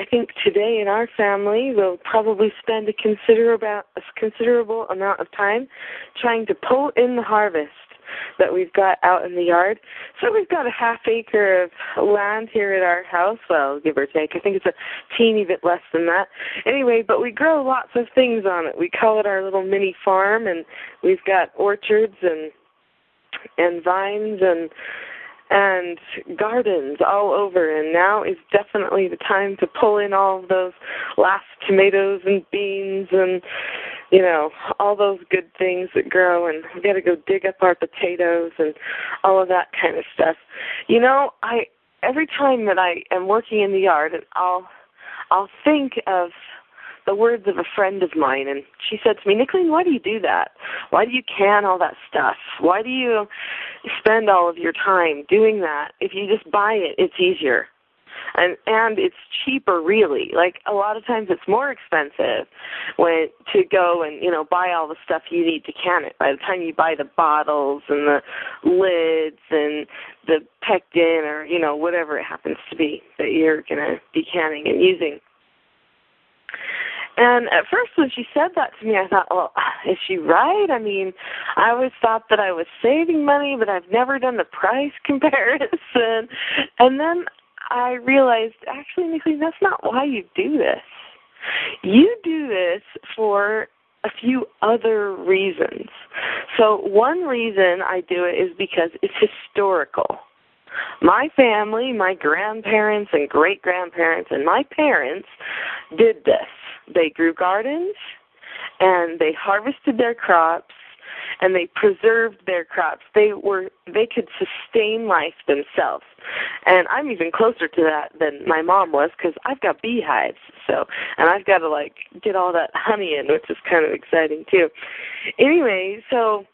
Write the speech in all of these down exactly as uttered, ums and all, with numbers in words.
I think today in our family we'll probably spend a considerable, a considerable amount of time trying to pull in the harvest that we've got out in the yard. So we've got a half acre of land here at our house, well, give or take. I think it's a teeny bit less than that. Anyway, but we grow lots of things on it. We call it our little mini farm, and we've got orchards and and vines and and gardens all over, and now is definitely the time to pull in all of those last tomatoes and beans and, you know, all those good things that grow, and we've got to go dig up our potatoes and all of that kind of stuff. You know, I every time that I am working in the yard, and I'll I'll think of the words of a friend of mine, and she said to me, Nicolene, why do you do that? Why do you can all that stuff? Why do you spend all of your time doing that? If you just buy it, it's easier. And and it's cheaper, really. Like, a lot of times it's more expensive when to go and, you know, buy all the stuff you need to can it. By the time you buy the bottles and the lids and the pectin or, you know, whatever it happens to be that you're going to be canning and using. And at first when she said that to me, I thought, well, is she right? I mean, I always thought that I was saving money, but I've never done the price comparison. And then I realized, actually, Nicolene, that's not why you do this. You do this for a few other reasons. So one reason I do it is because it's historical. My family, my grandparents and great-grandparents and my parents did this. They grew gardens, and they harvested their crops, and they preserved their crops. They were they could sustain life themselves. And I'm even closer to that than my mom was, because I've got beehives, so and I've got to like get all that honey in, which is kind of exciting too. Anyway, so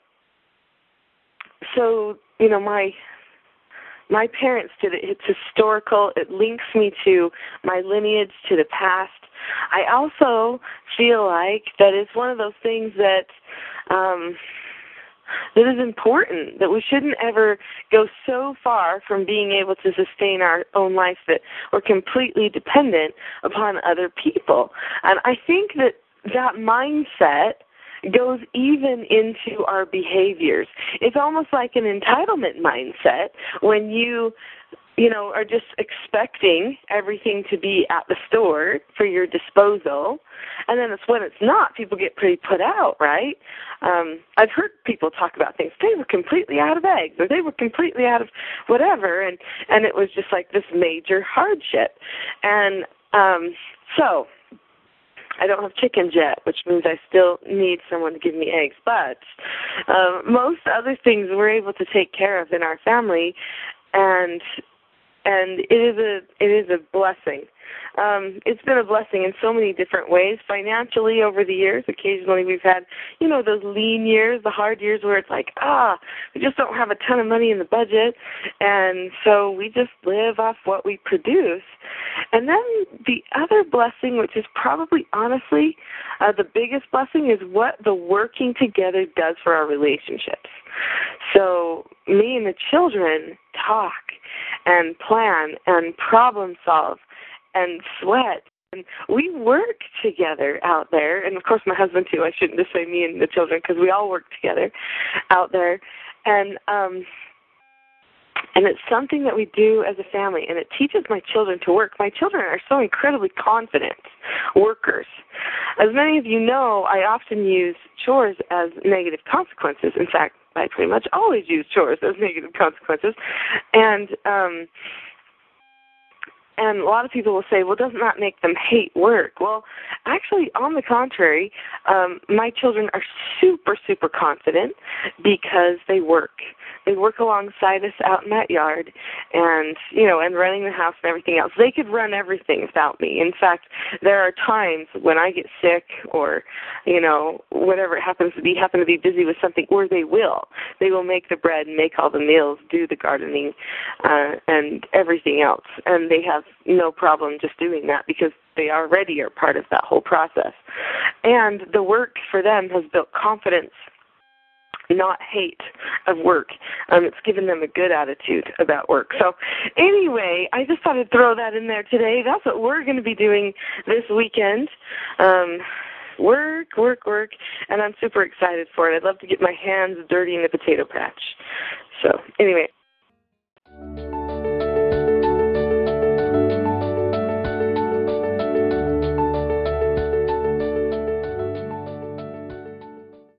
so you know my my parents did it. It's historical. It links me to my lineage, to the past. I also feel like that it's one of those things that um, that is important, that we shouldn't ever go so far from being able to sustain our own life that we're completely dependent upon other people. And I think that that mindset goes even into our behaviors. It's almost like an entitlement mindset when you, you know, are just expecting everything to be at the store for your disposal, and then it's when it's not, people get pretty put out, right? Um, I've heard people talk about things. They were completely out of eggs, or they were completely out of whatever, and, and it was just like this major hardship. And um, so I don't have chickens yet, which means I still need someone to give me eggs. But um, most other things we're able to take care of in our family, and and it is a it is a blessing. Um, it's been a blessing in so many different ways. Financially, over the years, occasionally we've had, you know, those lean years, the hard years where it's like, ah, we just don't have a ton of money in the budget, and so we just live off what we produce. And then the other blessing, which is probably honestly uh, the biggest blessing, is what the working together does for our relationships. So me and the children talk and plan and problem solve and sweat, and we work together out there. And of course my husband too. I shouldn't just say me and the children, because we all work together out there. And um and it's something that we do as a family, and it teaches my children to work. My children are so incredibly confident workers. As many of you know, I often use chores as negative consequences. In fact, I pretty much always use chores as negative consequences. And um And a lot of people will say, well, doesn't that make them hate work? Well, actually, on the contrary, um, my children are super, super confident because they work. They work alongside us out in that yard, and, you know, and running the house and everything else. They could run everything without me. In fact, there are times when I get sick or, you know, whatever it happens to be, happen to be busy with something, or they will. They will make the bread and make all the meals, do the gardening, uh, and everything else. And they have no problem just doing that because they already are part of that whole process. And the work for them has built confidence not hate of work. Um, it's given them a good attitude about work. So anyway, I just thought I'd throw that in there today. That's what we're going to be doing this weekend. Um, work, work, work, and I'm super excited for it. I'd love to get my hands dirty in the potato patch. So anyway.